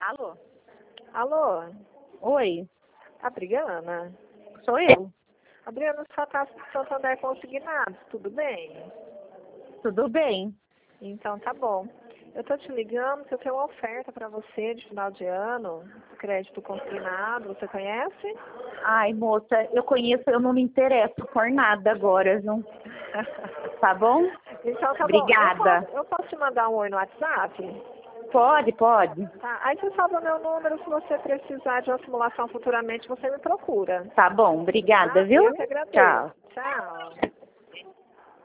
Alô? Alô, Oi, Adriana? sou eu. Adriana, só tá Santander Consignados, tudo bem? Tudo bem? Então tá bom. Eu tô te ligando porque eu tenho uma oferta para você de final de ano, crédito consignado, você conhece? Ai, moça, eu conheço, eu não me interesso por nada agora, viu? Tá bom? Então tá bom. Obrigada. Eu posso te mandar um oi no WhatsApp? Pode, pode. Tá. Aí você salva meu número, se você precisar de uma simulação futuramente, você me procura. Tá bom, obrigada, Tá? viu? Eu que agradeço. Tchau. Tchau.